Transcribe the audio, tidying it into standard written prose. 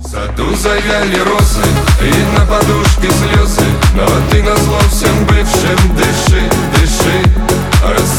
В саду завяли розы, и на подушке слезы, но ты назло всем бывшим дыши, дыши.